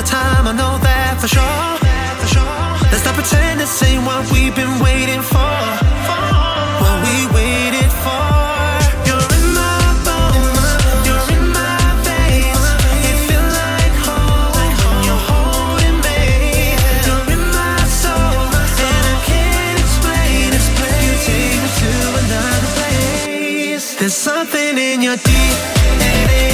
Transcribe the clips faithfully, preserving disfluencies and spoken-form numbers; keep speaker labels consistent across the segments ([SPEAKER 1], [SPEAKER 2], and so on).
[SPEAKER 1] the time, I know that for sure. Let's stop pretending this ain't what we've been waiting for. What we waited for. You're in my bones, you're in my veins. You feel like home when you're holding me. You're in my soul, and I can't explain. Explain. You take me to another place. There's something in your D N A.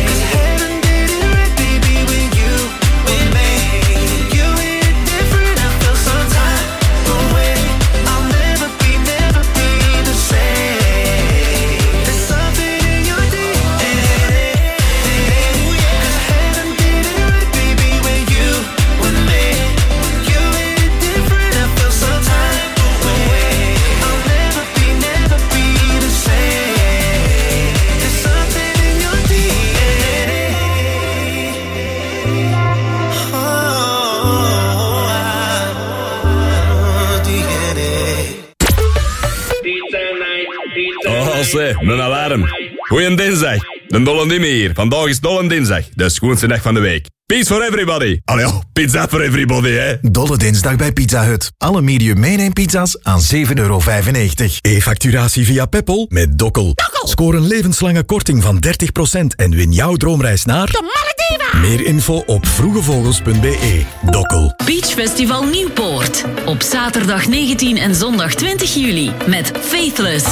[SPEAKER 2] Een alarm. Goeie dinsdag. De Dolle Dimme hier. Vandaag is Dolle Dinsdag. De schoonste dag van de week. Peace for everybody. Allee, oh, pizza for everybody, hè.
[SPEAKER 3] Dolle Dinsdag bij Pizza Hut. Alle medium meeneem pizza's aan zeven euro vijfennegentig. E-facturatie via Peppol met Dokkel. Dokkel. Scoor een levenslange korting van dertig procent en win jouw droomreis naar... de Malediven. Meer info op vroegevogels punt b e. Dokkel.
[SPEAKER 4] Beach Festival Nieuwpoort. Op zaterdag negentien en zondag twintig juli. Met Faithless.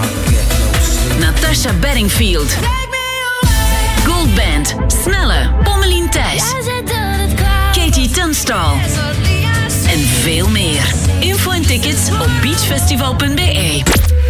[SPEAKER 4] Natasha Bedingfield. Goldband, Snelle, Pommelien Thijs, Katie Tunstall en veel meer. Info en tickets op beachfestival punt b e.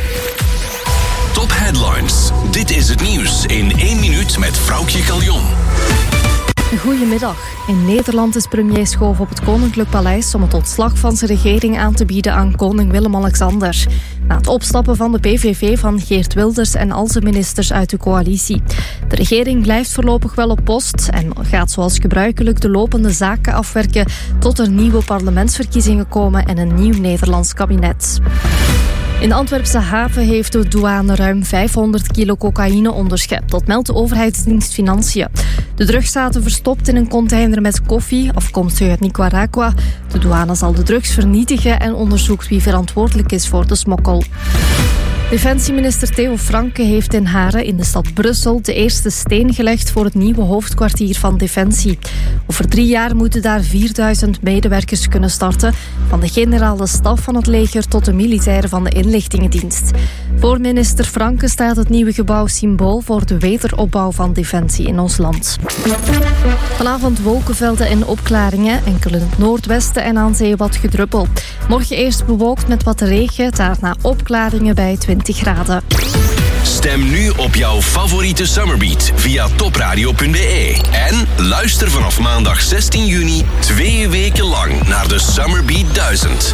[SPEAKER 5] Top Headlines. Dit is het nieuws in één minuut met Vroukje Caljon.
[SPEAKER 6] Goedemiddag. In Nederland is premier Schoof op het Koninklijk Paleis om het ontslag van zijn regering aan te bieden aan koning Willem-Alexander. Na het opstappen van de P V V van Geert Wilders en al zijn ministers uit de coalitie. De regering blijft voorlopig wel op post en gaat zoals gebruikelijk de lopende zaken afwerken tot er nieuwe parlementsverkiezingen komen en een nieuw Nederlands kabinet. In de Antwerpse haven heeft de douane ruim vijfhonderd kilo cocaïne onderschept. Dat meldt de overheidsdienst Financiën. De drugs zaten verstopt in een container met koffie, afkomstig uit Nicaragua. De douane zal de drugs vernietigen en onderzoekt wie verantwoordelijk is voor de smokkel. Defensieminister Theo Franke heeft in Haren in de stad Brussel de eerste steen gelegd voor het nieuwe hoofdkwartier van Defensie. Over drie jaar moeten daar vierduizend medewerkers kunnen starten, van de generale staf van het leger tot de militairen van de inlichtingendienst. Voor minister Franke staat het nieuwe gebouw symbool voor de wederopbouw van Defensie in ons land. Vanavond wolkenvelden en opklaringen, enkel in het noordwesten en aan zee wat gedruppel. Morgen eerst bewolkt met wat regen, daarna opklaringen bij twintig graden.
[SPEAKER 5] Stem nu op jouw favoriete Summerbeat via topradio punt b e. En luister vanaf maandag zestien juni twee weken lang naar de Summerbeat duizend.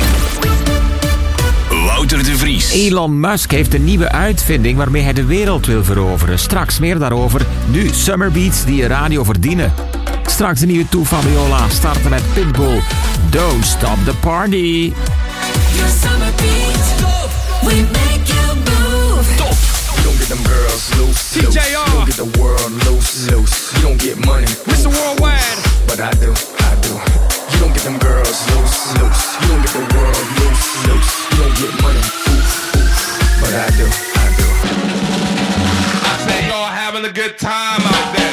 [SPEAKER 5] Wouter de Vries.
[SPEAKER 7] Elon Musk heeft een nieuwe uitvinding waarmee hij de wereld wil veroveren. Straks meer daarover. Nu Summerbeats die je radio verdienen. Straks de nieuwe Toe Fabiola starten met Pitbull. Don't stop the party.
[SPEAKER 8] Your summer beat, we make you move.
[SPEAKER 5] Top.
[SPEAKER 9] You don't get them girls loose, loose.
[SPEAKER 10] T J R.
[SPEAKER 9] You don't get the world loose, loose. You don't get money,
[SPEAKER 10] Mister Worldwide.
[SPEAKER 9] but I do, I do. You don't get them girls loose, loose. You don't get the world loose, loose. You don't get money, oof, oof. but I do, I do.
[SPEAKER 10] I say y'all having a good time out there.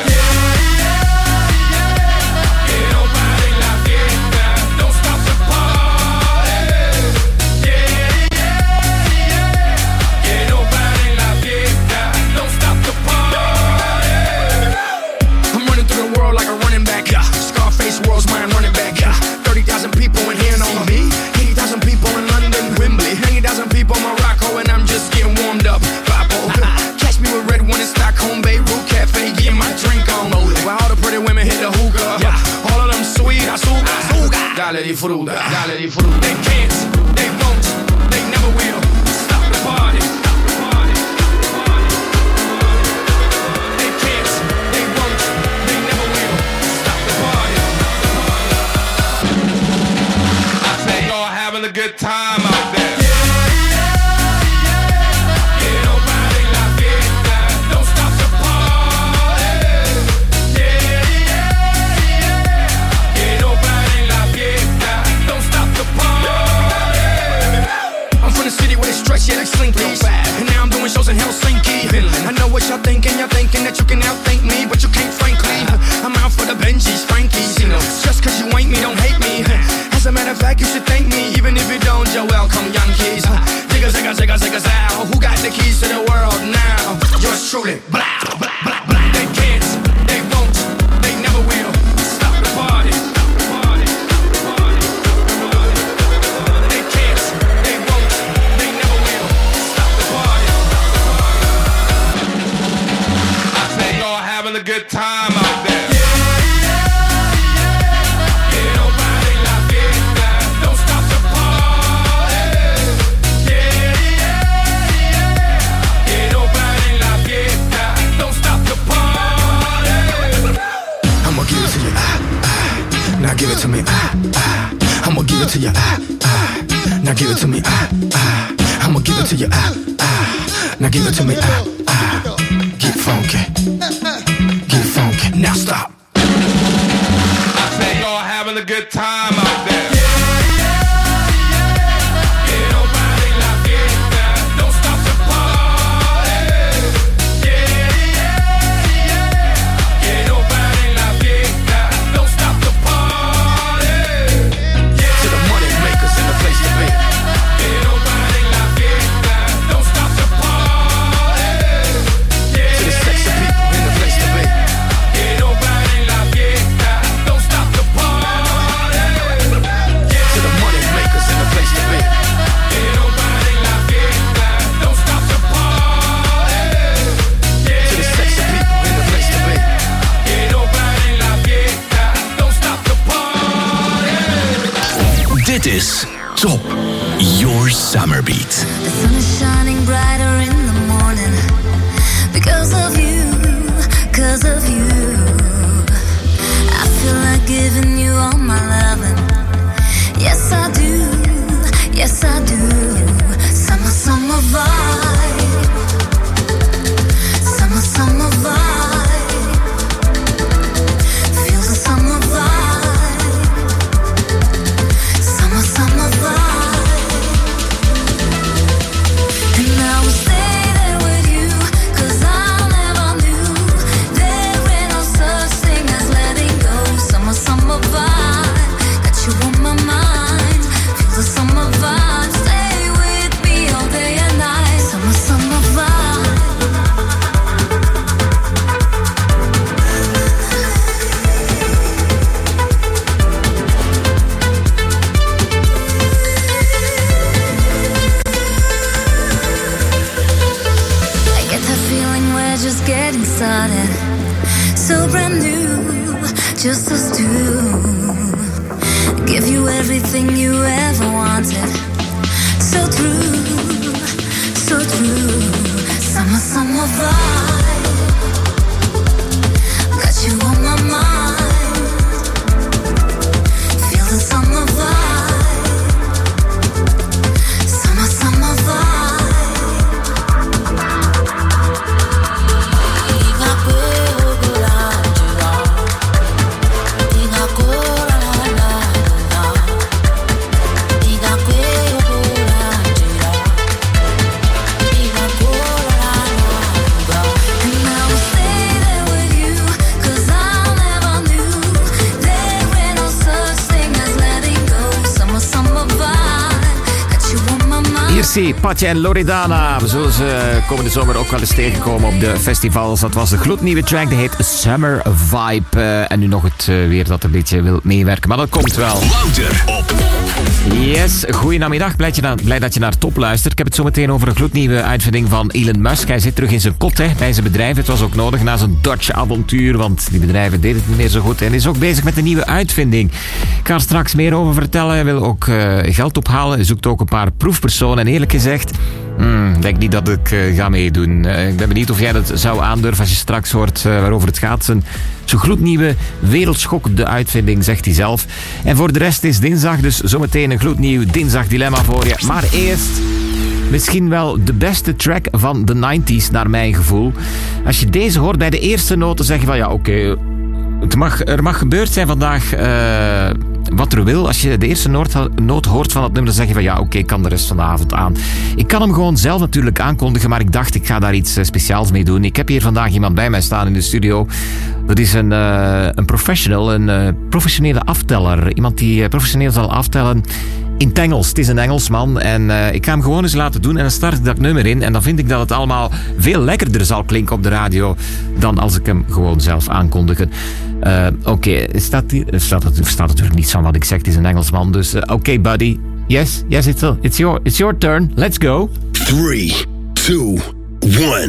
[SPEAKER 9] World's mine running back. Yeah. thirty thousand people in here know me. eighty thousand people in London, Wembley. ninety thousand people in Morocco, and I'm just getting warmed up. Papo. Catch me with red one in Stockholm, Beirut Cafe, getting my drink on. While all the pretty women hit the hookah. Yeah. All of them sweet, azúcar, azúcar. Dale di fruta, dale di fruta. They can't, they won't, they never will. Stop the party.
[SPEAKER 10] A good time out there.
[SPEAKER 9] slinky. And now I'm doing shows in Helsinki. I know what y'all thinking, y'all thinking that you can outthink me, but you can't, frankly. I'm out for the Benjis, Frankies. Just cause you ain't me, don't hate me. As a matter of fact, you should thank me, even if you don't, you're welcome, Yankees. Zigga, zigga, zigga, zigga, zow. Who got the keys to the world now? Yours truly. Blah, blah, blah, blah. They can't, they won't, they never will. Stop the party. They can't, they won't, they never will. Stop the party.
[SPEAKER 10] I say y'all having a good time out there.
[SPEAKER 9] Now give it to me, ah, ah. I'ma give it to you, ah, ah. Now give it to me, ah, ah. I'ma give it to you, ah, ah. Now give it to me, ah, ah. Get funky, get funky. Now stop.
[SPEAKER 10] I say y'all having a good time out there.
[SPEAKER 5] Dit is Top Your Summer Beat.
[SPEAKER 11] The sun is shining brighter in the morning because of you, because of you. I feel like giving you all my loving. Yes, I do. Yes, I do. Summer, summer vibe. Summer, summer vibe. Feel the summer vibe. Summer, summer vibe. And I will stay there with you, 'cause I never knew there ain't no such thing as letting go. Summer, summer vibe. Got you on my mind. Feel the summer vibe. Stay with me all day and night. Summer, summer vibe. I get that feeling we're just getting started. So brand new, just us two. Give you everything you ever wanted. So true, so true. Summer, summer vibe. Got you on my mind. Feel the summer vibe. Summer, summer vibe.
[SPEAKER 7] Iersi, Patje en Loredana. We zullen ze komende zomer ook wel eens tegenkomen op de festivals. Dat was de gloednieuwe track, die heet Summer Vibe. Uh, en nu nog het uh, weer dat een beetje wil meewerken. Maar dat komt wel.
[SPEAKER 5] Louter op.
[SPEAKER 7] Yes, goedenamiddag. Blij, blij dat je naar Top luistert. Ik heb het zo meteen over een gloednieuwe uitvinding van Elon Musk. Hij zit terug in zijn kot, hè, bij zijn bedrijf. Het was ook nodig na zijn Dodge-avontuur, want die bedrijven deden het niet meer zo goed. En is ook bezig met een nieuwe uitvinding. Ik ga er straks meer over vertellen. Hij wil ook uh, geld ophalen. Hij zoekt ook een paar proefpersonen. En eerlijk gezegd, hmm, denk niet dat ik uh, ga meedoen. Uh, ik ben benieuwd of jij dat zou aandurven als je straks hoort uh, waarover het gaat. Zijn zo'n gloednieuwe, wereldschokkende uitvinding, zegt hij zelf. En voor de rest is dinsdag, dus zometeen een gloednieuw dinsdag-dilemma voor je. Maar eerst misschien wel de beste track van de nineties, naar mijn gevoel. Als je deze hoort bij de eerste noten, zeg je van ja, oké, okay, Het mag, er mag gebeurd zijn vandaag, uh, wat er wil. Als je de eerste noot, noot hoort van het nummer, dan zeg je van ja, oké, okay, ik kan de rest van de avond aan. Ik kan hem gewoon zelf natuurlijk aankondigen, maar ik dacht, ik ga daar iets uh, speciaals mee doen. Ik heb hier vandaag iemand bij mij staan in de studio. Dat is een, uh, een professional, een uh, professionele afteller. Iemand die uh, professioneel zal aftellen in het Engels. Het is een Engelsman en uh, ik ga hem gewoon eens laten doen en dan start ik dat nummer in en dan vind ik dat het allemaal veel lekkerder zal klinken op de radio dan als ik hem gewoon zelf aankondigen. Uh, Oké, okay. staat, staat, staat natuurlijk niets van wat ik zeg. Het is een Engelsman, dus uh, oké okay, buddy. Yes, yes, it's, a, it's, your, it's your turn. Let's go.
[SPEAKER 12] three, two, one.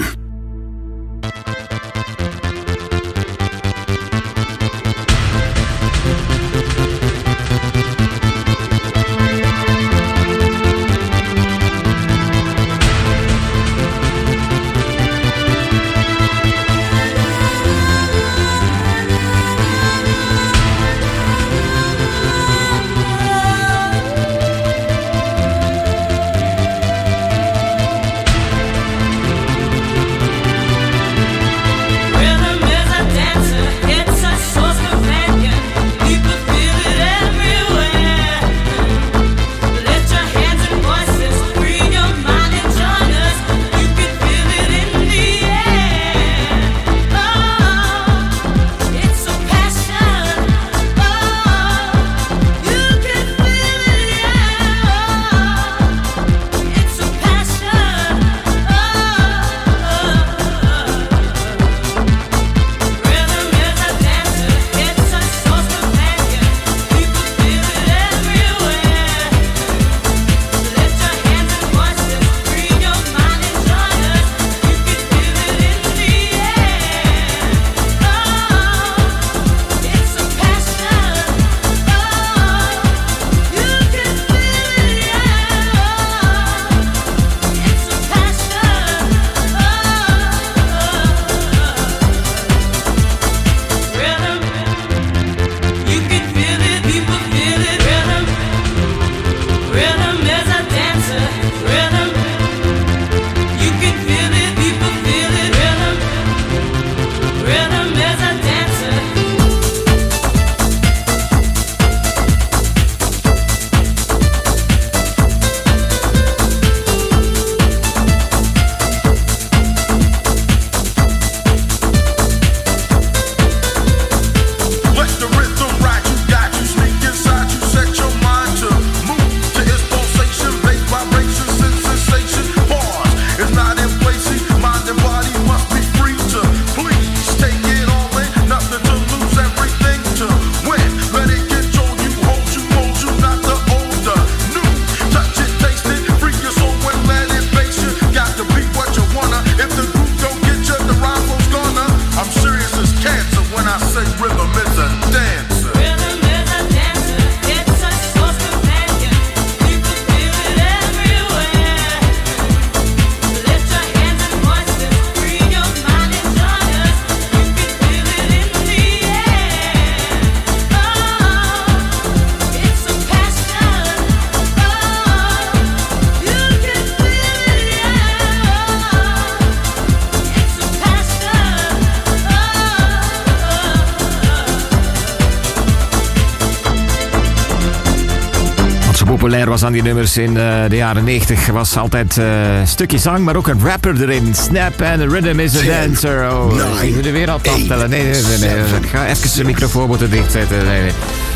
[SPEAKER 7] populair was aan die nummers in uh, de jaren negentig. Was altijd uh, een stukje zang, maar ook een rapper erin. Snap and the rhythm is a dancer. Oh, nine, ik moet de wereld aftellen. Nee, nee, nee, nee, nee. Ik ga even de microfoon moeten dichtzetten. Nee, nee.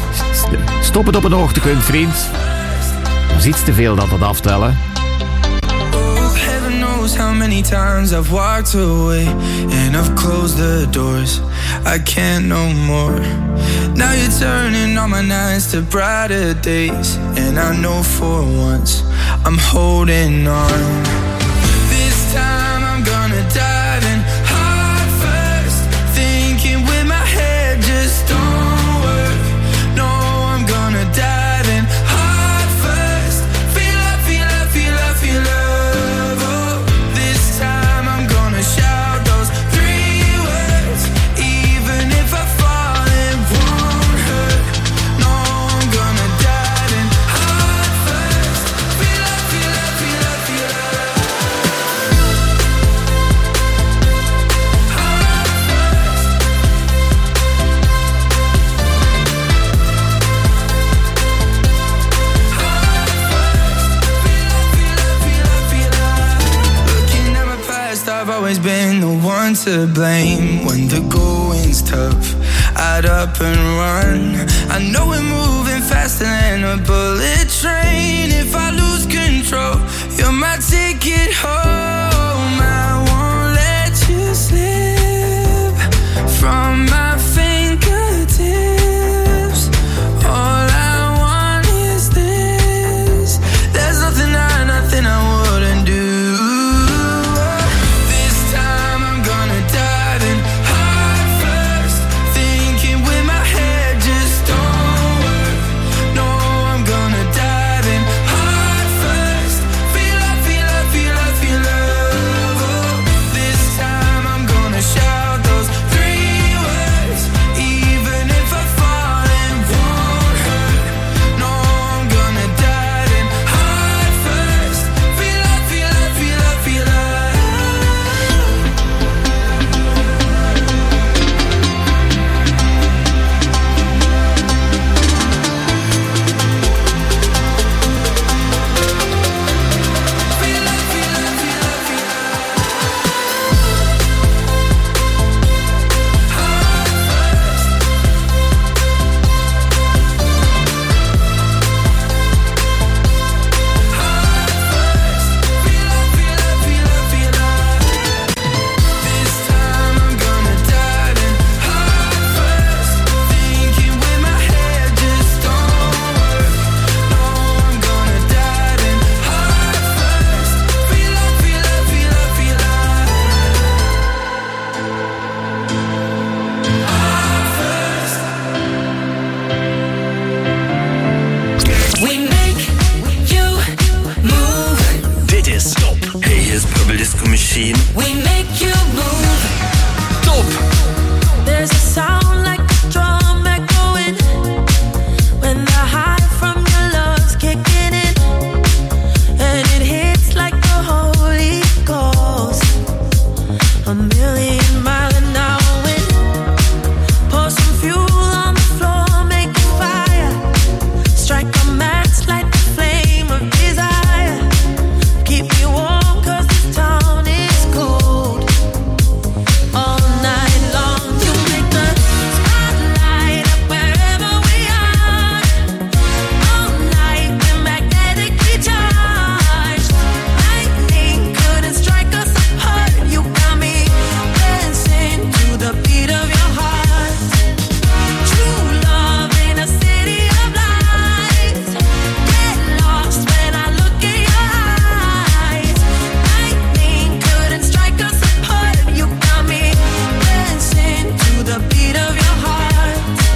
[SPEAKER 7] Stop het op een hoogtepunt, vriend. Dat is iets te veel dat dat aftellen.
[SPEAKER 13] How many times I've walked away and I've closed the doors. I can't no more. Now you're turning all my nights to brighter days, and I know for once I'm holding on. This time I'm gonna dive in heart first, thinking with my head just don't work. No, I'm gonna dive in heart first. Feel love, feel love, feel love, feel love. Shout those three words, even if I fall, it won't hurt. No, I'm gonna dive in heart first. Feel love, feel love, feel love, feel love. I've always been the one to blame. When the going's tough, I'd up and run. I know we're moving faster than a bullet train. If I lose control, you're my ticket home. I won't let you slip from my fingertips. All I want is this. There's nothing I, nothing I wouldn't do.
[SPEAKER 8] We make you move. Top. There's a sound like a drum echoing when the high from your love's kicking in, and it hits like the Holy Ghost. A million mile an hour wind. Pour some fuel on the floor, make a fire. Strike a match, light the flame of desire. Keep me warm 'cause this town is cold. All night long you make the spotlight up wherever we are. All night we're magnetically charged. Lightning couldn't strike us apart. You got me dancing to the beat of your heart. True love in a city of lights. Get lost when I look in your eyes. Lightning couldn't strike us apart. You got me dancing to the beat of your heart.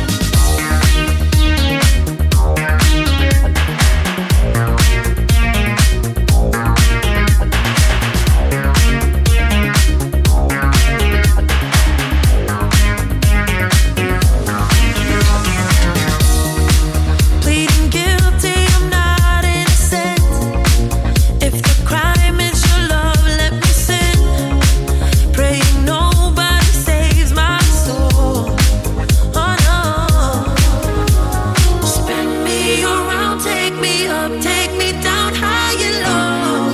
[SPEAKER 8] Pleading guilty, I'm not innocent. If the crime is your love, let me sin. Praying nobody saves my soul. Oh no. Spin me around, take me up, take me down high and low.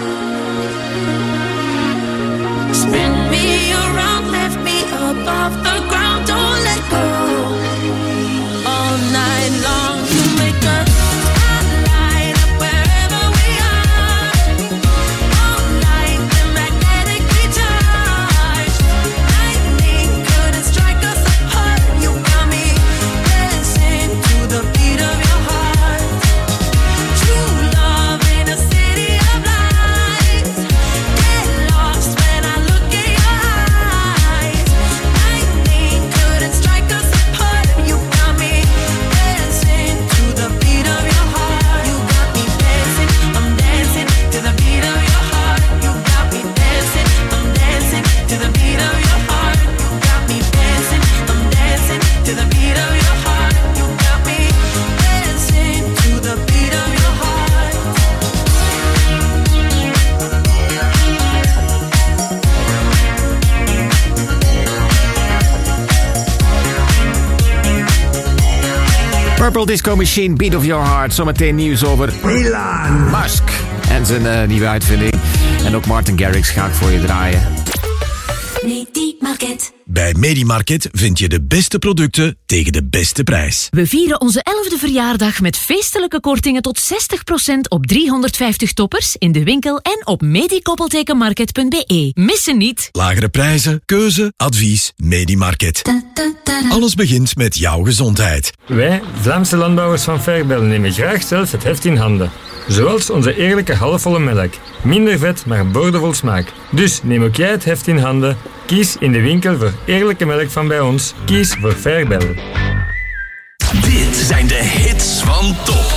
[SPEAKER 8] Spin me around, lift me up off the ground, don't let go. All night long you make a spotlight up wherever we are. All night we're magnetically charged. Lightning couldn't strike us apart. You got me dancing to the beat of your heart. True love in a city of lights. Get lost when I look in your eyes. Lightning couldn't strike us apart. You got me dancing to the beat of your heart. You got me dancing, I'm dancing to the beat of your heart. You got me dancing, I'm dancing to the beat of your heart. You got me dancing, I'm dancing to the beat of your heart. You got me dancing to the beat of your heart.
[SPEAKER 7] Purple Disco Machine, Beat of Your Heart. Zometeen nieuws over Elon Musk en zijn uh, nieuwe uitvinding. En ook Martin Garrix ga ik voor je draaien.
[SPEAKER 14] Medimarket.
[SPEAKER 3] Bij Medimarket vind je de beste producten tegen de beste prijs.
[SPEAKER 15] We vieren onze elfde verjaardag met feestelijke kortingen tot zestig procent op driehonderdvijftig toppers in de winkel en op medikoppeltekenmarket punt be. Missen niet!
[SPEAKER 3] Lagere prijzen, keuze, advies, Medimarket. Alles begint met jouw gezondheid.
[SPEAKER 16] Wij, Vlaamse landbouwers van Vergbel, nemen graag zelf het heft in handen. Zoals onze eerlijke halfvolle melk. Minder vet, maar boordevol smaak. Dus neem ook jij het heft in handen. Kies in de winkel voor eerlijke melk van bij ons. Kies voor Vergbel.
[SPEAKER 5] Dit zijn de hits van Top.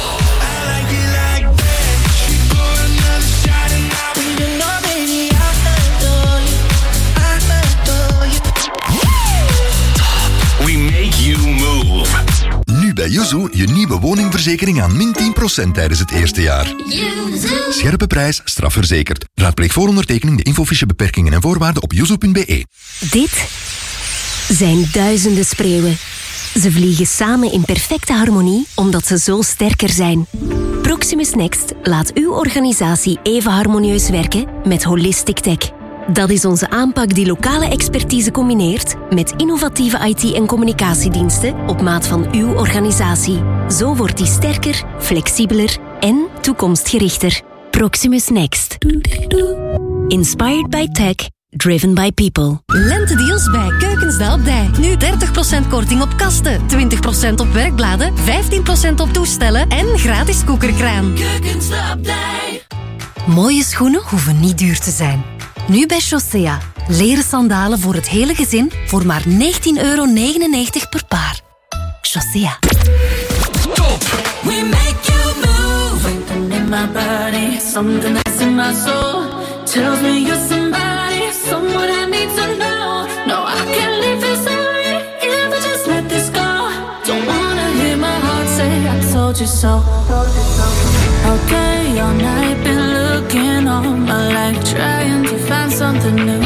[SPEAKER 5] We make you move.
[SPEAKER 17] Nu bij Yuzu je nieuwe woningverzekering aan min tien procent tijdens het eerste jaar. Scherpe prijs, strafverzekerd. Raadpleeg voor ondertekening de infofiche beperkingen en voorwaarden op yuzu punt be.
[SPEAKER 18] Dit zijn duizenden spreeuwen. Ze vliegen samen in perfecte harmonie omdat ze zo sterker zijn. Proximus Next laat uw organisatie even harmonieus werken met Holistic Tech. Dat is onze aanpak die lokale expertise combineert met innovatieve I T- en communicatiediensten op maat van uw organisatie. Zo wordt die sterker, flexibeler en toekomstgerichter. Proximus Next. Inspired by tech. Driven by people.
[SPEAKER 19] Lentedeals bij Keukens op Dij. Nu dertig procent korting op kasten, twintig procent op werkbladen, vijftien procent op toestellen en gratis koekerkraan.
[SPEAKER 8] Keukens op Dij.
[SPEAKER 19] Mooie schoenen hoeven niet duur te zijn. Nu bij Chaussea. Leren sandalen voor het hele gezin voor maar negentien euro negenennegentig per paar. Chaussea.
[SPEAKER 8] Top. We make you move. Something in my body, something that's in my soul. Tells me you're somebody, someone I need to know. No, I can't leave this away if I just let this go. Don't wanna hear my heart say I told you so. All day, all night, been looking all my life, trying to find something new.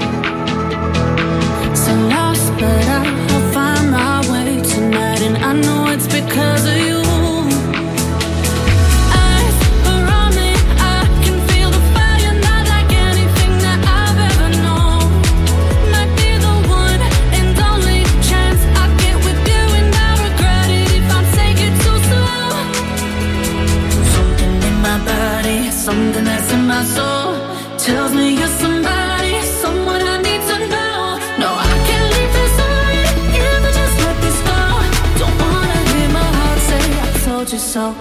[SPEAKER 8] So lost, but I'll find my way tonight, and I know it's because of you. Something that's in my soul tells me you're somebody, someone I need to know. No, I can't leave this away if I just let this go. Don't wanna hear my heart say I told you so.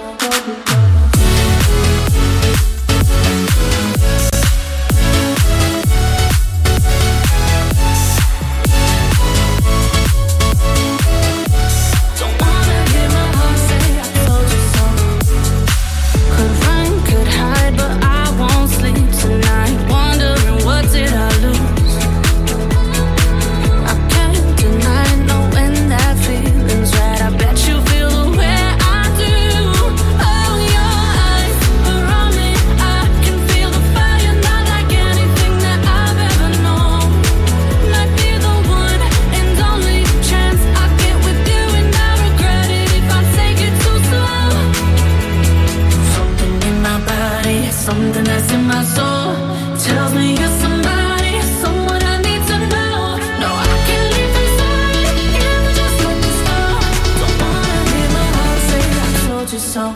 [SPEAKER 8] Something that's in my soul tells me you're somebody, someone I need to know. No, I can't leave this away if I just let this go. Don't wanna hear my heart say I told you so.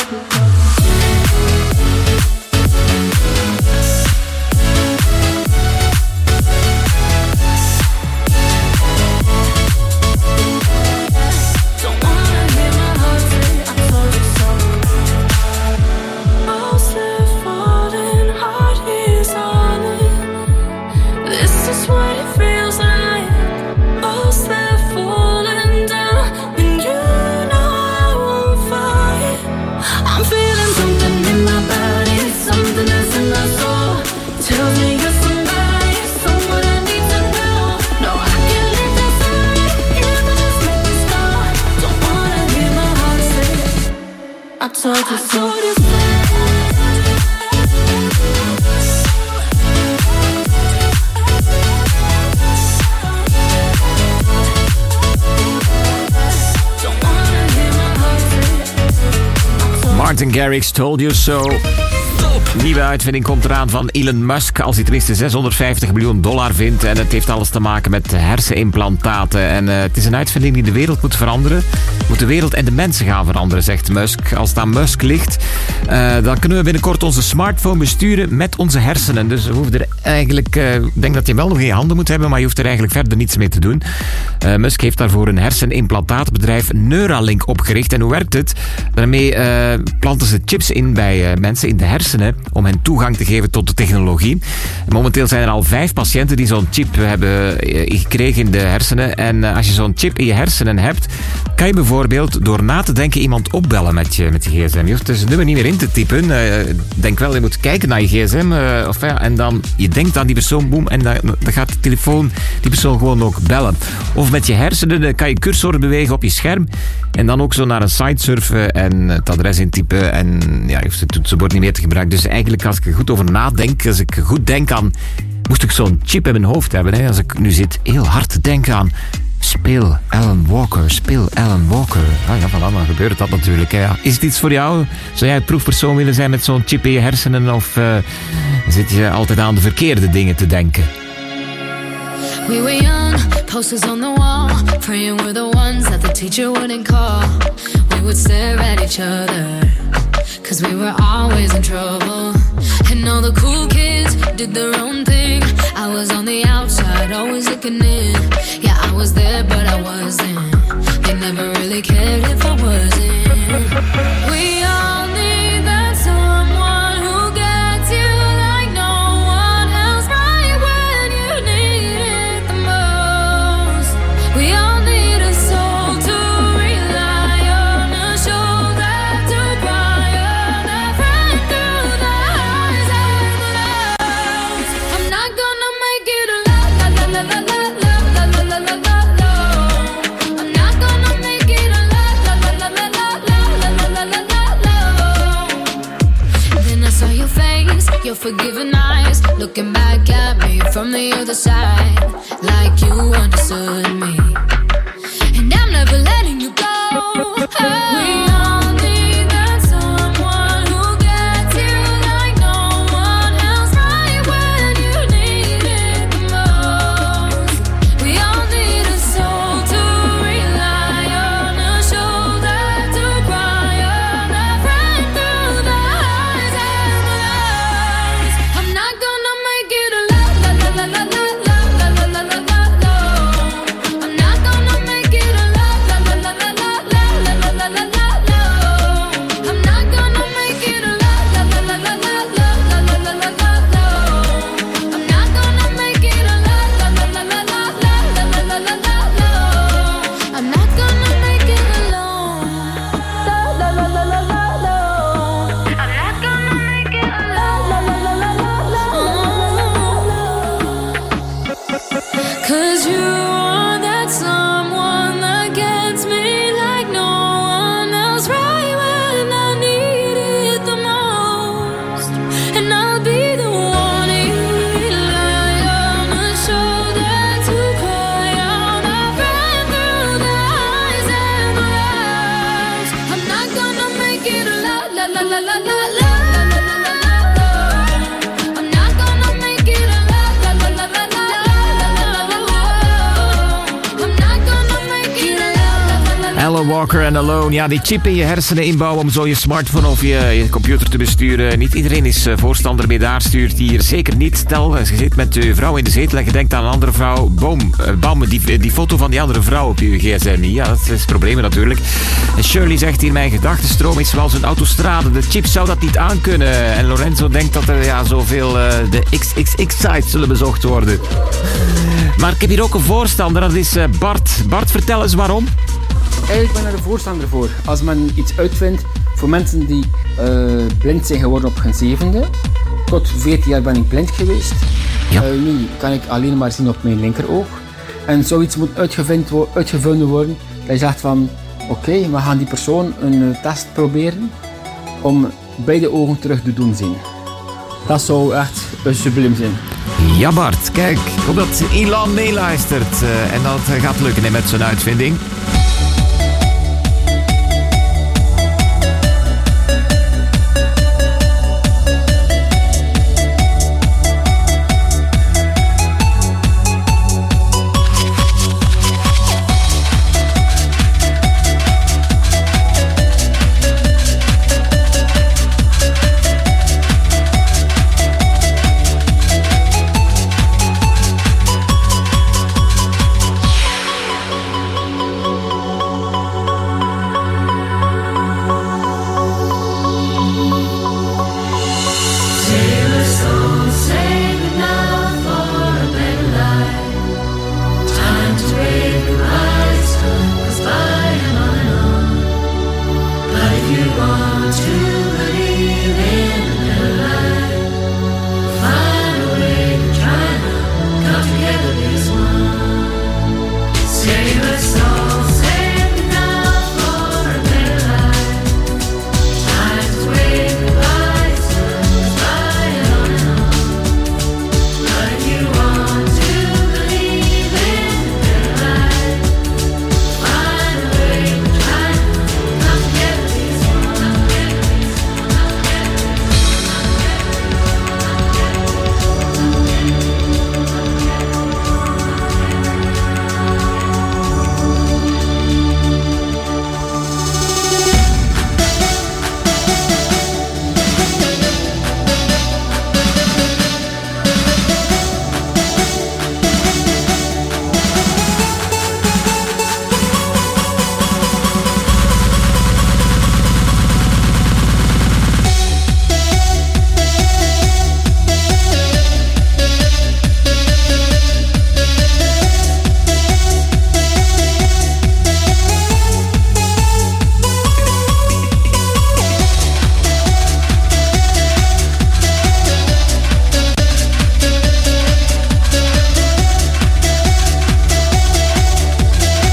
[SPEAKER 8] Told you so.
[SPEAKER 7] Martin Garrix, Told You So.
[SPEAKER 5] Top
[SPEAKER 7] Nieuwe uitvinding komt eraan van Elon Musk als hij tenminste zeshonderdvijftig miljoen dollar vindt. En het heeft alles te maken met hersenimplantaten. En uh, het is een uitvinding die de wereld moet veranderen. Moet de wereld en de mensen gaan veranderen, zegt Musk. Als het aan Musk ligt, uh, dan kunnen we binnenkort onze smartphone besturen met onze hersenen. Dus we hoeven er eigenlijk... Uh, ik denk dat je wel nog in je handen moet hebben, maar je hoeft er eigenlijk verder niets mee te doen. Uh, Musk heeft daarvoor een hersenimplantaatbedrijf Neuralink opgericht. En hoe werkt het? Daarmee uh, planten ze chips in bij uh, mensen in de hersenen om hen toegang te geven tot de technologie. Momenteel zijn er al vijf patiënten die zo'n chip hebben gekregen in de hersenen. En als je zo'n chip in je hersenen hebt, kan je bijvoorbeeld door na te denken iemand opbellen met je, met je gsm. Je hoeft dus het nummer niet meer in te typen. Uh, denk wel, je moet kijken naar je gsm. Uh, of, ja, en dan, je denkt aan die persoon, boem, en dan, dan gaat de telefoon die persoon gewoon ook bellen. Of met je hersenen kan je cursor bewegen op je scherm. En dan ook zo naar een site surfen en het adres intypen. En ja, je hoeft het toetsenbord niet meer te gebruiken. Dus eigenlijk, als ik er goed over nadenk, als ik goed denk aan... Moest ik zo'n chip in mijn hoofd hebben, hè? Als ik nu zit heel hard te denken aan... Speel Alan Walker, speel Alan Walker. Ah ja, voilà, dan gebeurt dat natuurlijk. Hè. Is het iets voor jou? Zou jij proefpersoon willen zijn met zo'n chip in je hersenen? Of uh, zit je altijd aan de verkeerde dingen te denken?
[SPEAKER 8] We were young, posters on the wall, praying we're the ones that the teacher wouldn't call. We would stare at each other, cause we were always in trouble. And all the cool kids did their own thing. I was on the outside, always looking in. Yeah, I was there, but I wasn't. They never really cared if I wasn't. We all need that someone who gets you like no one else, right when you need it the most. We all need a soul to rely on, a shoulder to cry on, a friend through the highs and the lows. I'm not gonna make it a la la la la la la la la la la la la. I'm not gonna make it a la la la la la la la la la la la la. Then I saw your face, your forgiving eyes, looking back at me from the other side, like you understood me. And I'm never letting you go. We all need that someone who gets you like no one else, right when you need it the most. We all need a soul to rely on, a shoulder to cry on, a friend through the highs and the lows. I'm not gonna make it a la la la la la la la la la la la la. I'm not gonna make it a la la la la la la la la la la la la. I'm not gonna make it a la la la la la la la la la la la la. I'm not gonna make it a la la la la la la la la la la la. I'm not gonna make it alone. La la la la la la la. I'm not gonna make it alone. La la la la la la la. Cause you are that someone that gets me like no one else, right when I need it the most. And I'll be the one you rely on, a shoulder to cry on, a friend through the highs and the lows. I'm not gonna make it a la la la la la la la. I'm not gonna make it a la la la la la la la. I'm not gonna make it a la la la la.
[SPEAKER 7] Alan Walker en Alone. Ja, die chip in je hersenen inbouwen om zo je smartphone of je, je computer te besturen. Niet iedereen is uh, voorstander mee. Daar stuurt hier zeker niet. Stel, als je zit met je vrouw in de zetel en je denkt aan een andere vrouw. Boom, uh, bam, die, die foto van die andere vrouw op je gsm niet. Ja, dat is problemen natuurlijk. En Shirley zegt hier, mijn gedachtenstroom is zoals een autostrade. De chip zou dat niet aankunnen. En Lorenzo denkt dat er ja, zoveel uh, de X X X-sites zullen bezocht worden. Maar ik heb hier ook een voorstander. Dat is uh, Bart. Bart, vertel eens waarom.
[SPEAKER 14] Eigenlijk ben ik er een voorstander voor. Als men iets uitvindt voor mensen die uh, blind zijn geworden op hun zevende. Tot veertien jaar ben ik blind geweest. Ja. Uh, nu kan ik alleen maar zien op mijn linkeroog. En zoiets moet uitgevonden, wo- uitgevonden worden. Dat je zegt van, oké, okay, we gaan die persoon een uh, test proberen om beide ogen terug te doen zien. Dat zou echt een subliem zijn.
[SPEAKER 7] Ja Bart, kijk, ik hoop dat Elon meeluistert uh, en dat het gaat lukken hè, met zijn uitvinding.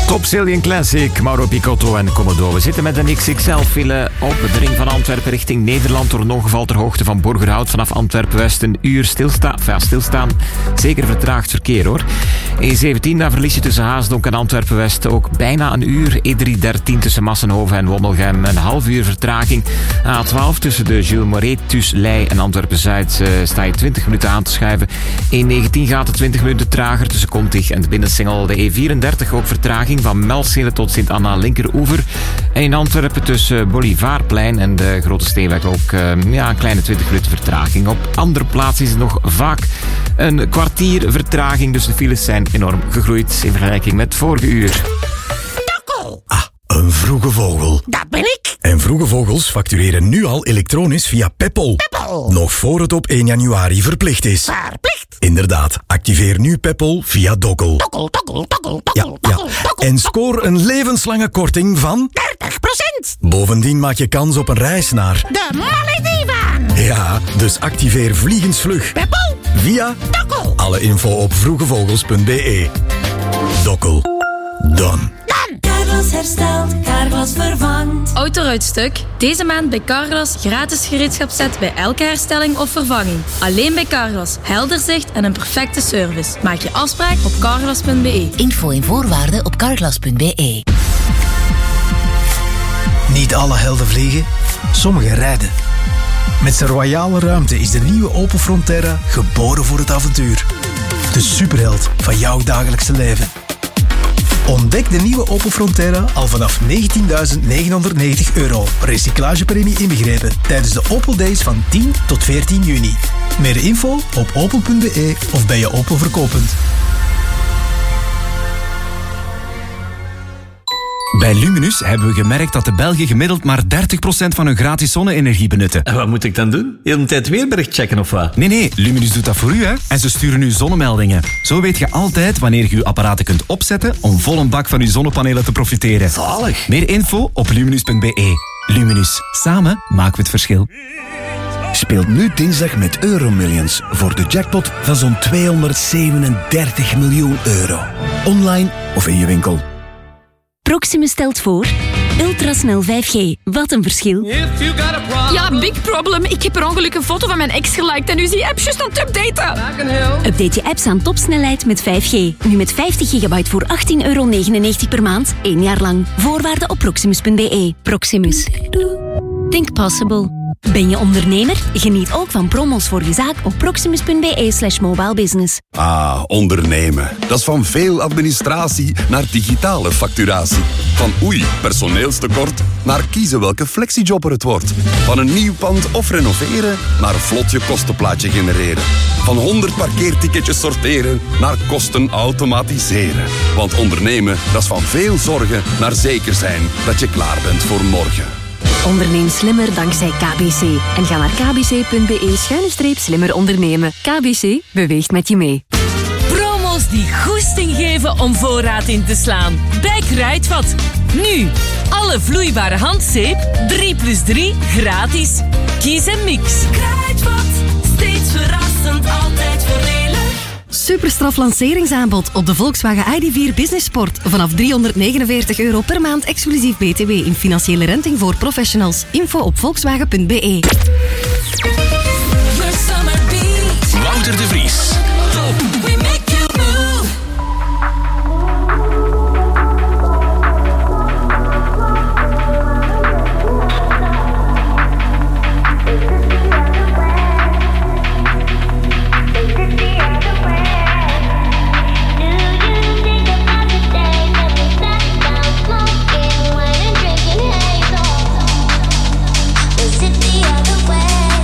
[SPEAKER 7] Top Cillian Classic, Mauro Picotto en Commodore. We zitten met een X X L-file op de ring van Antwerpen richting Nederland. Door een ongeval ter hoogte van Borgerhout vanaf Antwerpen-West. Een uur stilstaan, ja, stilstaan. Zeker vertraagd verkeer hoor. E zeventien, daar verlies je tussen Haasdonk en Antwerpen-West ook bijna een uur. E driehonderddertien tussen Massenhoven en Wommelgem een half uur vertraging. A twaalf tussen de Gilles Moret, Thuis, Leij en Antwerpen-Zuid uh, sta je twintig minuten aan te schuiven. E negentien gaat het twintig minuten trager tussen Kontig en de Binnensingel. De E vierendertig ook vertraging van Melcele tot Sint-Anna linkeroever. En in Antwerpen tussen Bolivarplein en de Grote Steenweg ook uh, ja, een kleine twintig minuten vertraging. Op andere plaatsen is het nog vaak een kwartier vertraging, dus de files zijn enorm gegroeid in vergelijking met vorige uur.
[SPEAKER 3] Ah, een vroege vogel.
[SPEAKER 20] Dat ben ik.
[SPEAKER 3] En vroege vogels factureren nu al elektronisch via Peppol.
[SPEAKER 20] Peppol.
[SPEAKER 3] Nog voor het op één januari verplicht is.
[SPEAKER 20] Verplicht?
[SPEAKER 3] Inderdaad, activeer nu Peppol via Dokkel.
[SPEAKER 20] Dokkel, dokkel, dokkel,
[SPEAKER 3] Ja,
[SPEAKER 20] dokkel,
[SPEAKER 3] ja.
[SPEAKER 20] dokkel, dokkel.
[SPEAKER 3] En scoor een levenslange korting van
[SPEAKER 20] dertig procent.
[SPEAKER 3] Bovendien maak je kans op een reis naar
[SPEAKER 20] De Malediven.
[SPEAKER 3] Ja, dus activeer vliegensvlug
[SPEAKER 20] Peppol.
[SPEAKER 3] via
[SPEAKER 20] Dokkel.
[SPEAKER 3] Alle info op vroegevogels punt be. Dokkel. Done.
[SPEAKER 21] Carglass herstelt, Carglass vervangt.
[SPEAKER 22] Autoruitstuk. Deze maand bij Carglass gratis gereedschapsset bij elke herstelling of vervanging. Alleen bij Carglass. Helder zicht en een perfecte service. Maak je afspraak op carglass punt be.
[SPEAKER 21] Info en voorwaarden op carglass punt be.
[SPEAKER 23] Niet alle helden vliegen, sommigen rijden. Met zijn royale ruimte is de nieuwe Opel Frontera geboren voor het avontuur. De superheld van jouw dagelijkse leven. Ontdek de nieuwe Opel Frontera al vanaf negentienduizend negenhonderdnegentig euro. Recyclagepremie inbegrepen tijdens de Opel Days van tien tot veertien juni. Meer info op opel punt be of bij je Opel verkooppunt.
[SPEAKER 24] Bij Luminus hebben we gemerkt dat de Belgen gemiddeld maar dertig procent van hun gratis zonne-energie benutten.
[SPEAKER 25] En wat moet ik dan doen? Heel de tijd weerbericht checken of wat?
[SPEAKER 24] Nee, nee, Luminus doet dat voor u, hè. En ze sturen u zonnemeldingen. Zo weet je altijd wanneer je uw apparaten kunt opzetten om vol een bak van uw zonnepanelen te profiteren.
[SPEAKER 25] Zalig.
[SPEAKER 24] Meer info op luminus punt be. Luminus. Samen maken we het verschil.
[SPEAKER 12] Speelt nu dinsdag met Euromillions voor de jackpot van zo'n tweehonderdzevenendertig miljoen euro. Online of in je winkel.
[SPEAKER 18] Proximus stelt voor ultrasnel vijf G. Wat een verschil.
[SPEAKER 26] Ja, big problem. Ik heb per ongeluk een foto van mijn ex geliked en nu is die app juist aan het updaten.
[SPEAKER 18] Update je apps aan topsnelheid met vijf G. Nu met vijftig gigabyte voor achttien euro negenennegentig per maand. één jaar lang. Voorwaarden op proximus punt be. Proximus. Think possible. Ben je ondernemer? Geniet ook van promos voor je zaak op proximus punt be slash mobile business.
[SPEAKER 27] Ah, ondernemen. Dat is van veel administratie naar digitale facturatie. Van oei, personeelstekort, naar kiezen welke flexijobber het wordt. Van een nieuw pand of renoveren, naar vlot je kostenplaatje genereren. Van honderd parkeerticketjes sorteren, naar kosten automatiseren. Want ondernemen, dat is van veel zorgen naar zeker zijn dat je klaar bent voor morgen.
[SPEAKER 18] Onderneem slimmer dankzij K B C. En ga naar kbc punt be schuine streep slimmer ondernemen. K B C beweegt met je mee.
[SPEAKER 15] Promos die goesting geven om voorraad in te slaan. Bij Kruidvat. Nu, alle vloeibare handzeep, drie plus drie gratis. Kies en mix.
[SPEAKER 21] Kruidvat, steeds verrassend, altijd voordelig.
[SPEAKER 28] Superstraf lanceringsaanbod op de Volkswagen I D vier Business Sport. Vanaf driehonderdnegenenveertig euro per maand exclusief B T W in financiële renting voor professionals. Info op volkswagen punt be.
[SPEAKER 5] Wouter de Vries.
[SPEAKER 21] We make you move.
[SPEAKER 11] Is it the other way?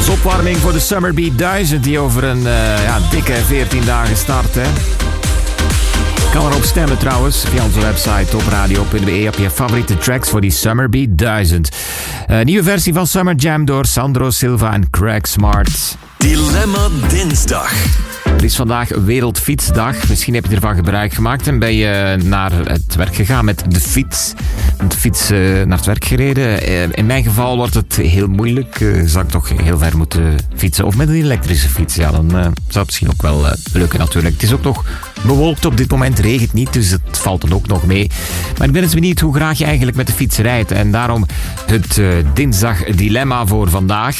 [SPEAKER 7] Als opwarming voor de Summer Beat duizend die over een uh, ja, dikke veertien dagen start. Hè. Kan erop stemmen trouwens via onze website topradio punt be op je favoriete tracks voor die Summer Beat duizend. Uh, nieuwe versie van Summer Jam door Sandro Silva en Craig Smart.
[SPEAKER 5] Dilemma Dinsdag.
[SPEAKER 7] Er is vandaag Wereldfietsdag. Misschien heb je ervan gebruik gemaakt en ben je naar het werk gegaan met de fiets. Met de fiets uh, naar het werk gereden. Uh, in mijn geval wordt het heel moeilijk. Uh, zou ik toch heel ver moeten fietsen. Of met een elektrische fiets. Ja, dan uh, zou het misschien ook wel uh, lukken natuurlijk. Het is ook nog bewolkt op dit moment. Regent niet, dus het valt dan ook nog mee. Maar ik ben eens benieuwd hoe graag je eigenlijk met de fiets rijdt. En daarom het uh, dinsdag dilemma voor vandaag.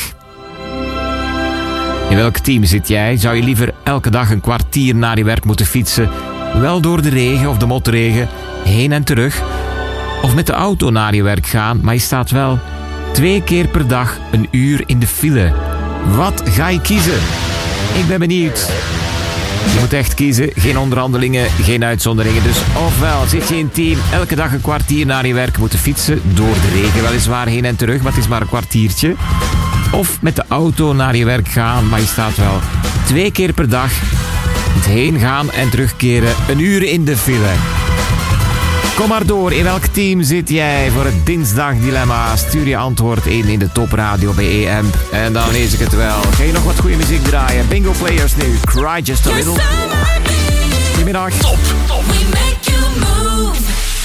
[SPEAKER 7] In welk team zit jij? Zou je liever elke dag een kwartier naar je werk moeten fietsen? Wel door de regen of de motregen, heen en terug? Of met de auto naar je werk gaan, maar je staat wel twee keer per dag een uur in de file? Wat ga je kiezen? Ik ben benieuwd. Je moet echt kiezen, geen onderhandelingen, geen uitzonderingen. Dus ofwel zit je in team elke dag een kwartier naar je werk moeten fietsen, door de regen weliswaar heen en terug, maar het is maar een kwartiertje. Of met de auto naar je werk gaan, maar je staat wel twee keer per dag het heen gaan en terugkeren een uur in de file. Kom maar door, in welk team zit jij voor het dinsdagdilemma? Stuur je antwoord in in de topradio bij E M en dan lees ik het wel. Ga je nog wat goede muziek draaien? Bingo Players nu, Cry Just a Little. Goedemiddag.
[SPEAKER 21] Top, top. We make you move.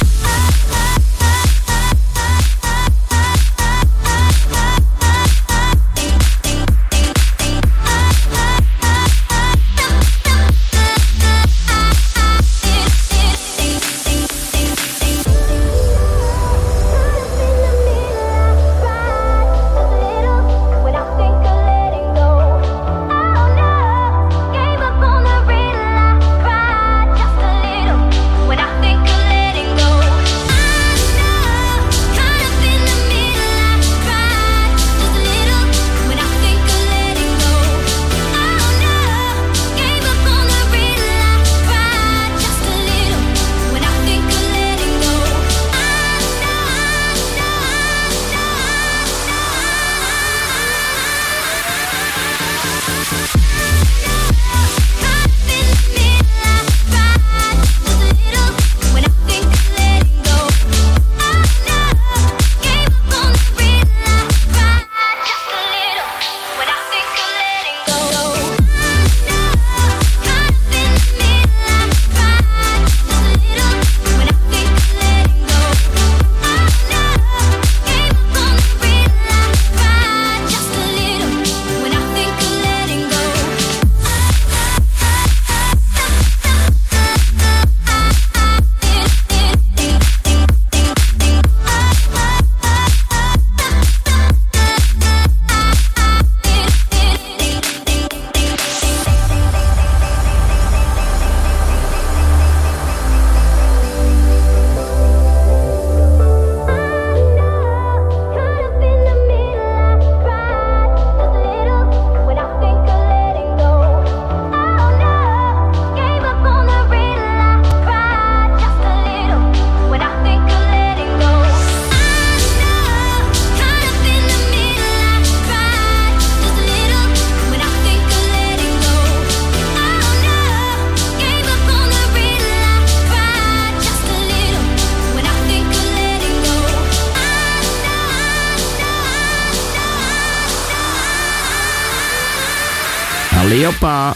[SPEAKER 7] Hoppa.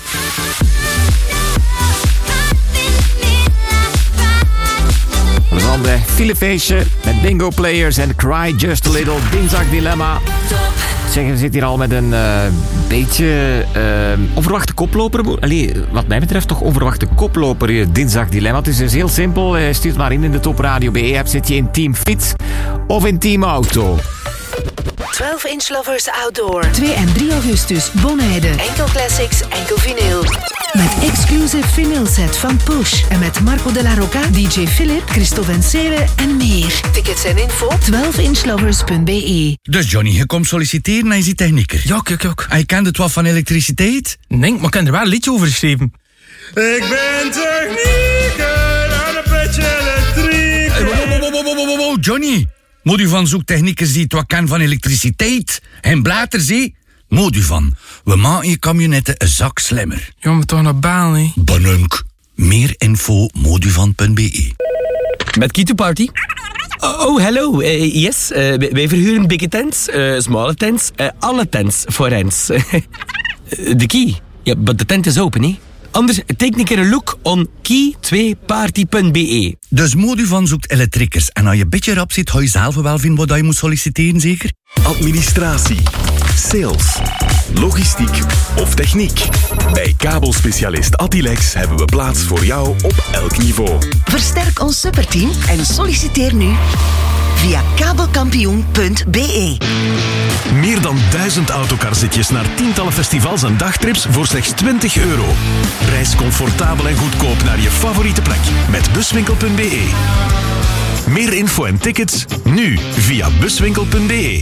[SPEAKER 7] Van de filefeestje met Bingo Players en Cry Just a Little. Dinsdag dilemma. Zeg, je zit hier al met een uh, beetje uh, onverwachte koploper. Allee, wat mij betreft toch onverwachte koploper. Je dinsdag dilemma. Het is dus heel simpel. Uh, stuur het maar in in de topradio B E-app. Zit je in team fiets of in team auto?
[SPEAKER 1] twaalf inch Lovers Outdoor.
[SPEAKER 28] twee en drie augustus, Bonaire.
[SPEAKER 1] Enkel classics, enkel vinyl.
[SPEAKER 28] Met exclusive vinyl set van Push. En met Marco de la Rocca, D J Philip, Christophe en Sele en meer.
[SPEAKER 1] Tickets en info.
[SPEAKER 28] twaalf inch lovers punt b e.
[SPEAKER 2] Dus Johnny, je komt solliciteren en je ziet technieker.
[SPEAKER 4] Ja, kijk, kijk.
[SPEAKER 2] En je kent het wel van elektriciteit?
[SPEAKER 4] Nee, maar ik heb er wel een liedje over geschreven.
[SPEAKER 6] Ik ben technieker aan een petje elektrieker.
[SPEAKER 2] Wow, wow, wow, wow, wow, Johnny. Moet u van zoektechniekers die het wat kan van elektriciteit en blater, zie? Moduvan. We maken je camionetten een zak slimmer.
[SPEAKER 4] Ja, maar toch naar baan, hè?
[SPEAKER 2] Banunk. Meer info moduvan punt b e.
[SPEAKER 8] Met Kito Party. Oh, oh hello. Uh, yes, uh, wij, wij verhuren big tents, uh, smalle tents, uh, alle tents voor rents. De key. Ja, maar de tent is open, hè? Anders, take een keer een look on key twee party punt b e.
[SPEAKER 2] Dus Moduvan zoekt elektriekers. En als je een beetje rap zit, ga je zelf wel vinden wat je moet solliciteren, zeker?
[SPEAKER 3] Administratie, sales, logistiek of techniek. Bij kabelspecialist Attilex hebben we plaats voor jou op elk niveau.
[SPEAKER 9] Versterk ons superteam en solliciteer nu via kabelkampioen punt b e.
[SPEAKER 3] Meer dan duizend autocarzitjes naar tientallen festivals en dagtrips voor slechts twintig euro. Reis comfortabel en goedkoop naar je favoriete plek met buswinkel punt b e. Meer info en tickets nu via buswinkel punt b e.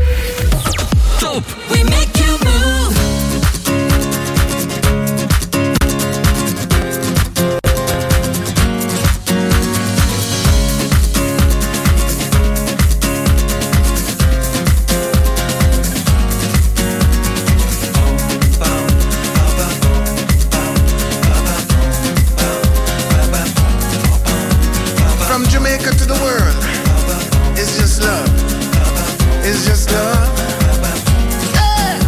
[SPEAKER 21] Top, we make you move.
[SPEAKER 10] From Jamaica to the world, it's just love. It's just love. Yeah.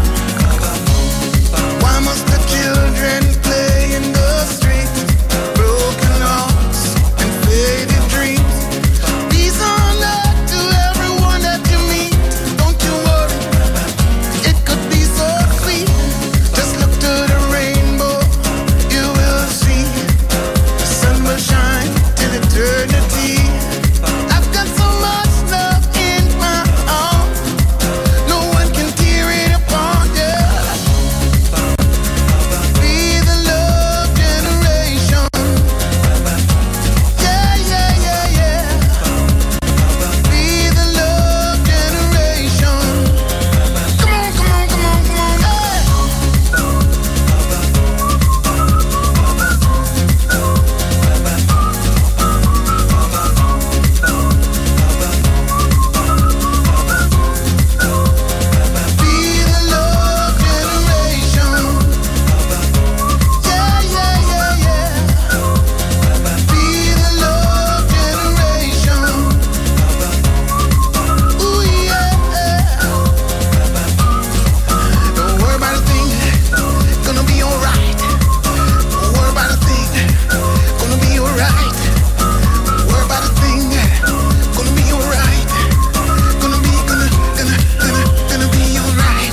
[SPEAKER 10] Why must the children play in the streets? Broken hearts and faded dreams. These are not to everyone that you meet. Don't you worry, it could be so sweet. Just look to the rainbow, you will see. The sun will shine till eternity. I've got so much love in my heart, no one can tear it apart, yeah. Be the love generation. Yeah, yeah, yeah, yeah. Be the love generation. Come on, come on, come on, come on, yeah. Be the love generation. Yeah, yeah, yeah, yeah. Be the love generation. Ooh, yeah. Don't worry about a thing, gonna be alright. Don't worry about a thing, gonna be alright. Don't worry about a thing, gonna be alright. Gonna be, gonna, gonna, gonna, gonna be alright.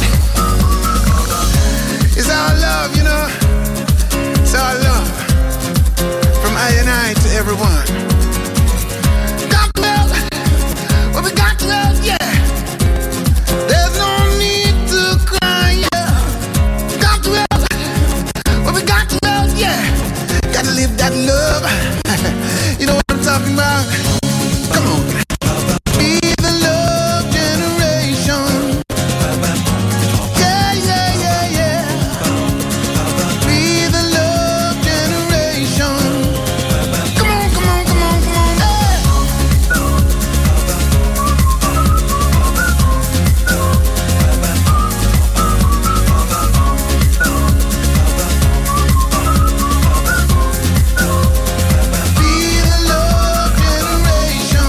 [SPEAKER 10] It's our love, you know. It's our love. From I and I to everyone. Got love, well we got love, yeah. There's no need to cry, yeah. Got love, well we got love, yeah. Gotta live that love. You know what I'm talking about? Come on. Be the love generation. Yeah, yeah, yeah, yeah. Be the love generation. Come on, come on, come on, come on, yeah. Be the love generation.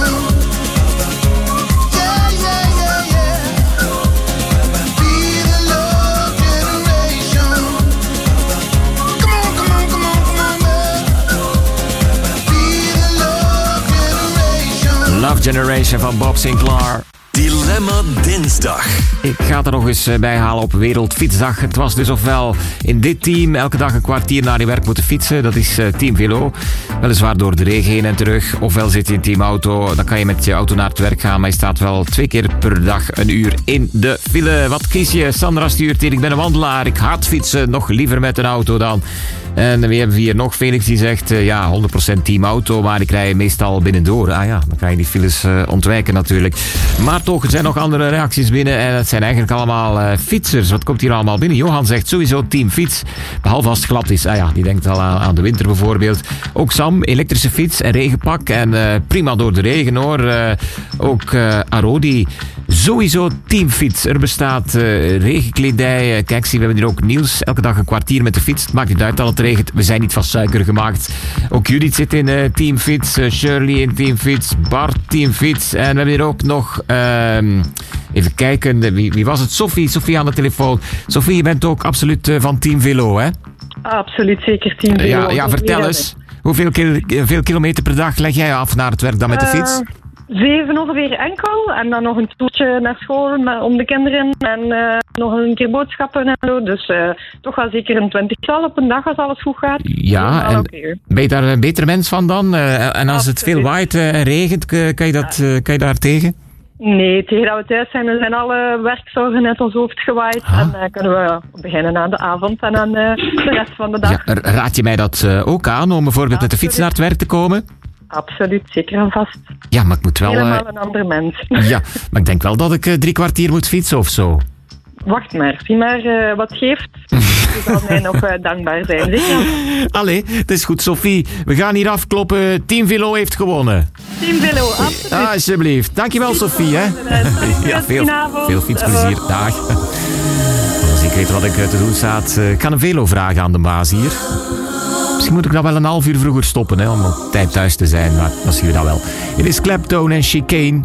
[SPEAKER 10] Yeah, yeah, yeah, yeah. Be the love generation. Come on, come on, come on, come on, yeah. Be the love generation.
[SPEAKER 7] Love Generation van Bob Sinclair.
[SPEAKER 5] Dilemma Dinsdag.
[SPEAKER 7] Ik ga er nog eens bij halen op Wereldfietsdag. Het was dus ofwel in dit team elke dag een kwartier naar je werk moeten fietsen. Dat is uh, Team Velo. Weliswaar door de regen heen en terug. Ofwel zit je in Team Auto. Dan kan je met je auto naar het werk gaan. Maar je staat wel twee keer per dag een uur in de file. Wat kies je? Sandra stuurt hier. Ik ben een wandelaar. Ik haat fietsen. Nog liever met een auto dan. En we hebben hier nog Felix die zegt... Uh, ja, honderd procent Team Auto. Maar ik rij meestal binnendoor. Ah ja, dan kan je die files uh, ontwijken natuurlijk. Maar toch, er zijn nog andere reacties binnen. En het zijn eigenlijk allemaal uh, fietsers. Wat komt hier allemaal binnen? Johan zegt sowieso Team Fiets. Behalve als het glad is. Ah ja, die denkt al aan, aan de winter bijvoorbeeld. Ook Sam, elektrische fiets en regenpak. En uh, prima door de regen hoor. Uh, ook uh, Arodi. Sowieso Teamfiets. Er bestaat uh, regenkledij. Uh, kijk, zie, we hebben hier ook Niels. Elke dag een kwartier met de fiets. Het maakt niet uit dat het regent. We zijn niet van suiker gemaakt. Ook Judith zit in uh, Teamfiets. Uh, Shirley in Teamfiets. Bart Teamfiets. En we hebben hier ook nog... Uh, even kijken. Wie, wie was het? Sophie. Sophie aan de telefoon. Sophie, je bent ook absoluut uh, van Team Velo, hè?
[SPEAKER 13] Absoluut, zeker Team Velo.
[SPEAKER 7] Uh, ja, ja, vertel eens. Hoeveel kil- veel kilometer per dag leg jij af naar het werk dan met de fiets?
[SPEAKER 13] Uh, zeven ongeveer enkel. En dan nog een toertje naar school met, om de kinderen. En uh, nog een keer boodschappen en zo. Dus uh, toch wel zeker een twintigtal op een dag als alles goed gaat.
[SPEAKER 7] Ja, en
[SPEAKER 13] okay.
[SPEAKER 7] Ben je daar een betere mens van dan? Uh, en als
[SPEAKER 13] Absoluut.
[SPEAKER 7] Het veel waait uh, en regent, kan je, dat, uh, kan je daar tegen?
[SPEAKER 13] Nee, tegen dat we thuis zijn, dan zijn alle werkzorgen uit ons hoofd gewaaid. Ah. En dan uh, kunnen we beginnen aan de avond en aan uh, de rest van de dag.
[SPEAKER 7] Ja, raad je mij dat uh, ook aan om bijvoorbeeld Absoluut. met de fiets naar het werk te komen?
[SPEAKER 13] Absoluut, zeker en vast.
[SPEAKER 7] Ja, maar ik moet wel...
[SPEAKER 13] Helemaal
[SPEAKER 7] uh,
[SPEAKER 13] een ander mens.
[SPEAKER 7] Ja, maar ik denk wel dat ik uh, drie kwartier moet fietsen of zo.
[SPEAKER 13] Wacht maar, zie maar uh, wat geeft. Je zal mij nog uh, dankbaar zijn, zeker?
[SPEAKER 7] Allee, het is goed, Sophie. We gaan hier afkloppen. Team Velo heeft gewonnen.
[SPEAKER 13] Team Velo, absoluut.
[SPEAKER 7] Ah, alsjeblieft. Dankjewel, Sophie. Hè. Ja, veel, veel fietsplezier. Dag. Als ik weet wat ik te doen staat, ik kan een Velo vragen aan de baas hier. Misschien moet ik dan wel een half uur vroeger stoppen, hè, om op tijd thuis te zijn, maar dan zien we dat wel. Het is Clapton en Chicane.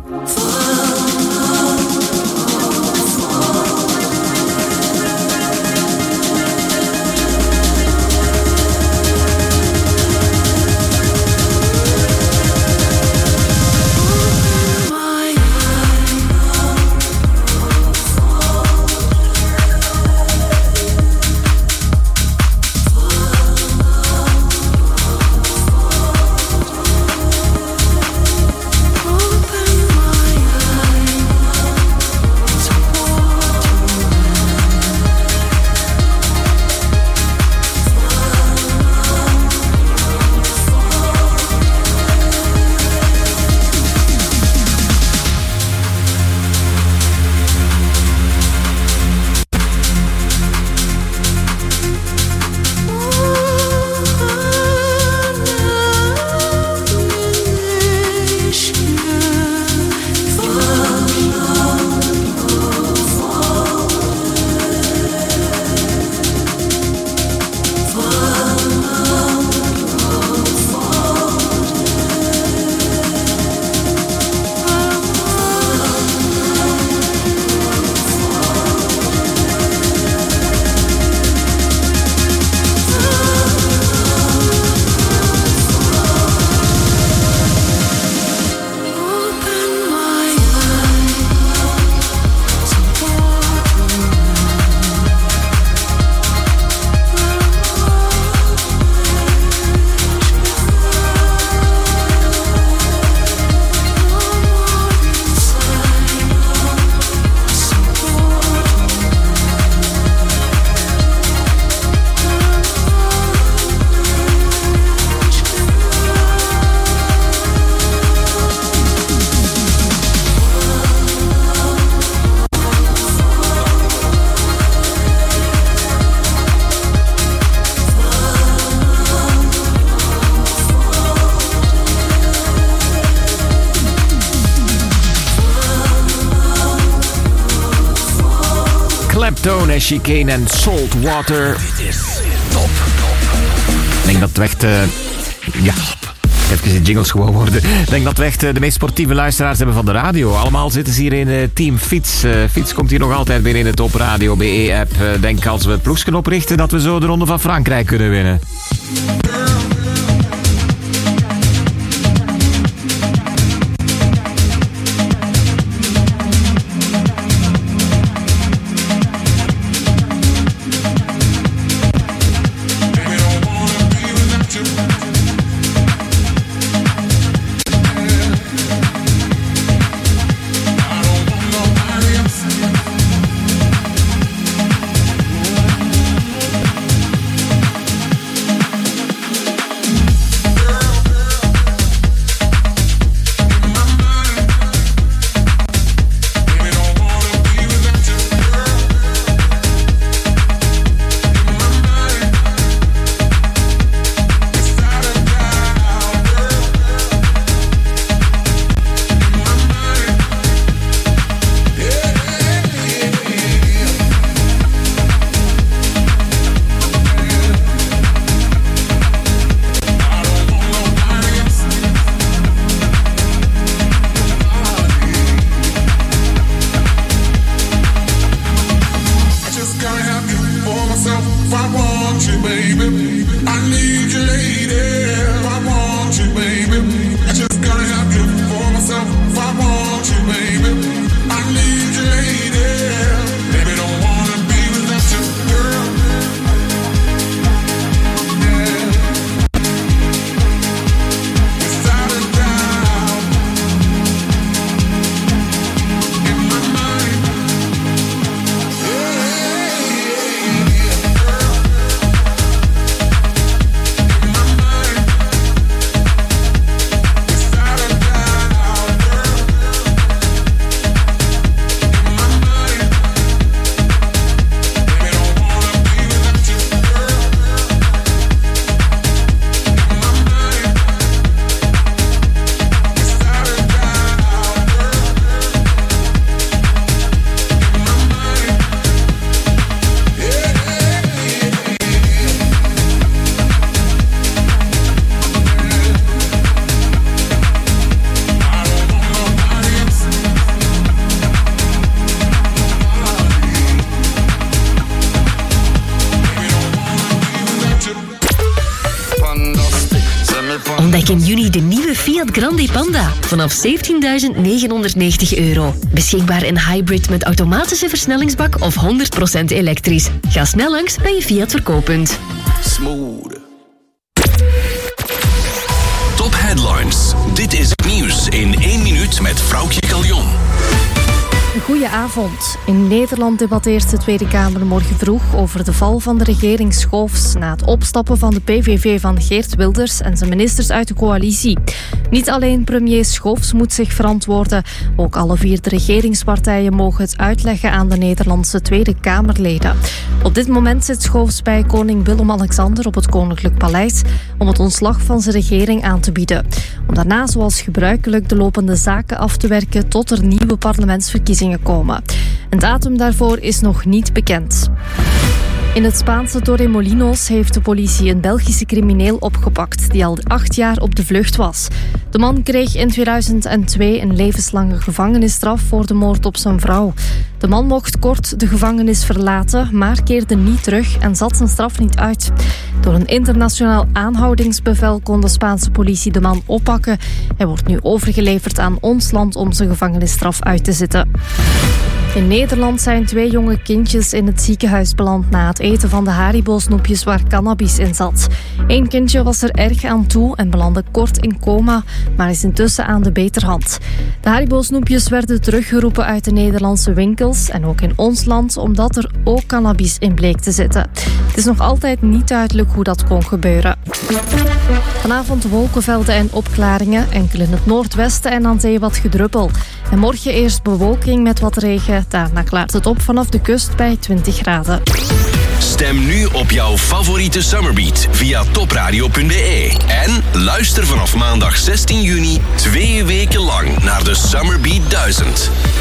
[SPEAKER 7] Clapton, Chicane en Salt Water.
[SPEAKER 2] Dit is top.
[SPEAKER 7] Ik denk dat het echt... Uh, ja, even de jingles gewoon worden. Ik denk dat we echt uh, de meest sportieve luisteraars hebben van de radio. Allemaal zitten ze hier in uh, Team Fiets. Uh, Fiets komt hier nog altijd weer in de Top Radio B E-app. Uh, denk als we het ploegsken oprichten dat we zo de Ronde van Frankrijk kunnen winnen.
[SPEAKER 18] Ontdek in juni de nieuwe Fiat Grande Panda vanaf zeventienduizend negenhonderdnegentig euro. Beschikbaar in hybrid met automatische versnellingsbak of honderd procent elektrisch. Ga snel langs bij je Fiat verkooppunt.
[SPEAKER 5] Smooth. Top Headlines. Dit is het nieuws in één minuut met Vroukje Caljon.
[SPEAKER 14] Goedenavond. In Nederland debatteert de Tweede Kamer morgen vroeg over de val van de regering Schoofs na het opstappen van de P V V van Geert Wilders en zijn ministers uit de coalitie. Niet alleen premier Schoofs moet zich verantwoorden, ook alle vier de regeringspartijen mogen het uitleggen aan de Nederlandse Tweede Kamerleden. Op dit moment zit Schoofs bij koning Willem-Alexander op het Koninklijk Paleis om het ontslag van zijn regering aan te bieden. Om daarna zoals gebruikelijk de lopende zaken af te werken tot er nieuwe parlementsverkiezingen komen. Een datum daarvoor is nog niet bekend. In het Spaanse Torremolinos heeft de politie een Belgische crimineel opgepakt die al acht jaar op de vlucht was. De man kreeg in tweeduizend twee een levenslange gevangenisstraf voor de moord op zijn vrouw. De man mocht kort de gevangenis verlaten, maar keerde niet terug en zat zijn straf niet uit. Door een internationaal aanhoudingsbevel kon de Spaanse politie de man oppakken. Hij wordt nu overgeleverd aan ons land om zijn gevangenisstraf uit te zitten. In Nederland zijn twee jonge kindjes in het ziekenhuis beland na het eten van de Haribo-snoepjes waar cannabis in zat. Eén kindje was er erg aan toe en belandde kort in coma, maar is intussen aan de beterhand. De Haribo-snoepjes werden teruggeroepen uit de Nederlandse winkels en ook in ons land, omdat er ook cannabis in bleek te zitten. Het is nog altijd niet duidelijk hoe dat kon gebeuren. Vanavond wolkenvelden en opklaringen, enkel in het noordwesten en aan zee wat gedruppel. En morgen eerst bewolking met wat regen, daarna klaart het op vanaf de kust bij twintig graden.
[SPEAKER 5] Stem nu op jouw favoriete Summerbeat via topradio punt b e. En luister vanaf maandag zestien juni twee weken lang naar de Summerbeat duizend.